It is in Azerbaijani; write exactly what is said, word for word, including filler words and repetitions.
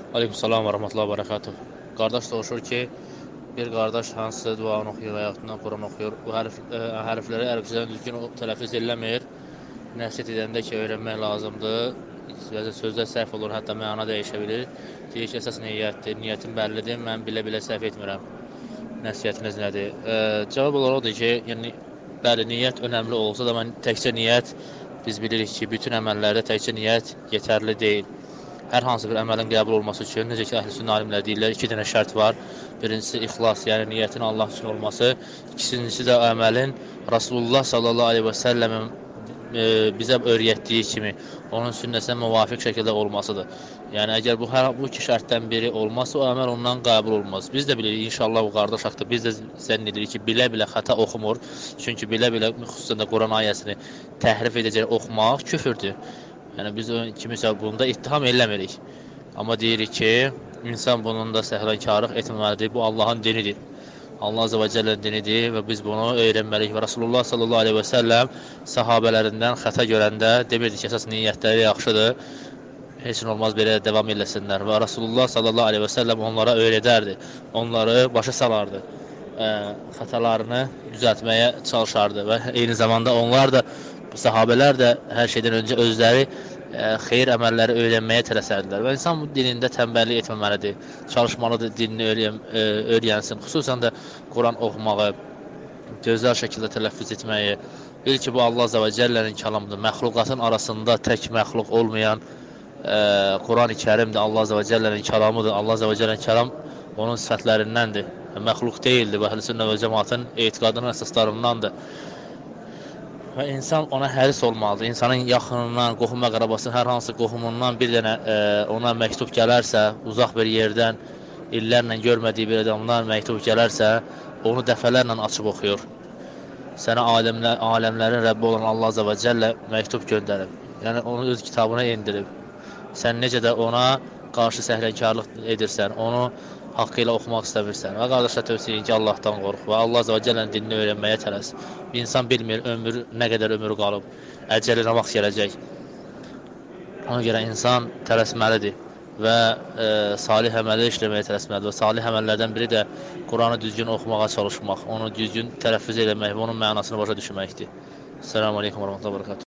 Aleykümsalam və rəhmətullah və bərəkatuh. Qardaş soruşur ki, bir qardaş hansı duanı oxuyur və yaxud da Quran oxuyur, bu hərf, ə, hərfləri ərəbcədən düzgün tələffüz eləmir. Nəsihət edəndə ki, öyrənmək lazımdır. Bəzən sözlər səhv olur, hətta məna dəyişə bilir. Deyir ki, əsas niyyətdir, niyyətim bəllidir, mən bilə-bilə səhv etmirəm. Nəsihətiniz nədir? Ə, cavab olaraq odur ki, yəni bəli, niyyət önəmli olsa da, mən təkcə niyyət, biz bilirik ki, bütün əməllərdə təkcə niyyət yetərli deyil. Hər hansı bir əməlin qəbul olması üçün, necə ki, əhl-i-sünnə alimləri deyirlər, iki dənə şərt var. Birincisi ixlas, yəni niyyətin Allah üçün olması. İkincisi də əməlin Rasulullah sallallahu aleyhi və səlləmin e, bizə öyrətdiyi kimi, onun sünnəsinə müvafiq şəkildə olmasıdır. Yəni, əgər bu, hər, bu iki şərtdən biri olmazsa, o əməl ondan qəbul olmaz. Biz də bilirik, inşallah bu qardaş haqqda biz də zənn edirik ki, bilə-bilə xəta oxumur. Çünki bilə-bilə, xüsusən də Quran ayəsini təhrif edəcək oxumaq küfürdür. Yəni, biz kimisə bunda ittiham eləmirik. Amma deyirik ki, insan bunun da səhlənkarlıq etməməlidir. Bu, Allahın dinidir. Allah Azə və Cəllənin dinidir və biz bunu öyrənməliyik. Və Rasulullah sallallahu aleyhi və səlləm sahabələrindən xəta görəndə demirdi ki, əsas niyyətləri yaxşıdır. Heç nə olmaz, belə devam eləsinlər. Və Rasulullah sallallahu aleyhi və səlləm onlara öyrədərdi. Onları başa salardı. Ə, xətalarını düzəltməyə çalışardı. Və eyni zamanda onlar da, sahabələr də hər şeydən öncə özləri ə, xeyir əməlləri öyrənməyə tələsərdilər. Və insan bu dinində tənbəllik etməməlidir. Çalışmalıdır, dinini öyrən, ə, öyrənsin. Xüsusən də Quran oxumağı, gözəl şəkildə tələffüz etməyi. Bil ki, bu Allah Azə və Cəllənin kəlamıdır. Məxluqatın arasında tək məxluq olmayan ə, Quran-ı Kərimdir. Allah Azə və Cəllənin kəlamıdır. Allah Azə və Cəllənin kəlam onun sifətlərindəndir. Məxluq deyildir. Və Əhl-i-Sünnə və Cəmaatın etiqadının əsaslarındandır. Və insan ona həris olmalıdır. İnsanın yaxınından, qohum əqrabası, hər hansı qohumundan bir dənə ə, ona məktub gələrsə, uzaq bir yerdən, illərlə görmədiyi bir adamdan məktub gələrsə, onu dəfələrlə açıb oxuyur. Sənə aləmlər, aləmlərin Rəbbi olan Allah Azə və Cəllə məktub göndərib. Yəni, onu öz kitabına indirib. Sən necə də ona qarşı səhlənkarlıq edirsən, onu haqqı ilə oxumaq istəmirsən. Və qardaşlar tövsiyə edir ki, Allahdan qorx və Allah Azə və Cəllənin dinini öyrənməyə tələs. Bir insan bilmir ömür, nə qədər ömür qalıb, əcəli nə vaxt gələcək. Ona görə insan tələsməlidir və e, salih əməllər işləməyə tələsməlidir. Və salih əməllərdən biri də Quranı düzgün oxumağa çalışmaq, onu düzgün tələffüz eləmək və onun mənasını başa düşməkdir. Selamun Aleyküm və Rəhmətullah və Bərəkatuhu.